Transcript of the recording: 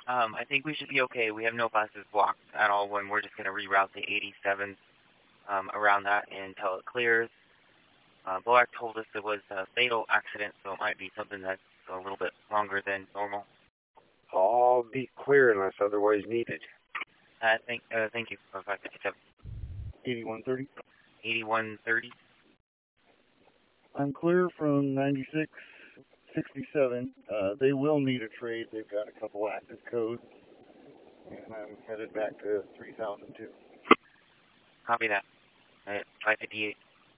I think we should be okay. We have no buses blocked at all when we're just going to reroute the 87 around that until it clears. Boac told us it was a fatal accident, so it might be something that's a little bit longer than normal. I'll be clear unless otherwise needed. Thank you, 557. 8130. 8130. I'm clear from 9667. They will need a trade. They've got a couple active codes. And I'm headed back to 3002. Copy that. 558.